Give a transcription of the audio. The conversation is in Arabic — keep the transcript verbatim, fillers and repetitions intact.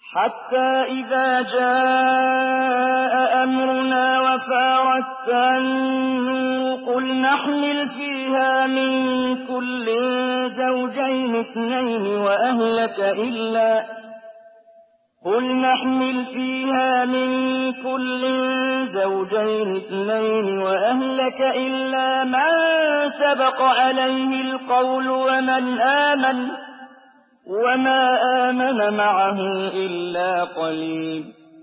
حتى إذا جاء أمرنا وفارت النور قل نحمل فيها من كل زوجين اثنين وأهلك إلا قل نحمل فيها من كل زوجين اثنين وأهلك إلا من سبق عليه القول ومن آمن وما آمن معه إلا قليل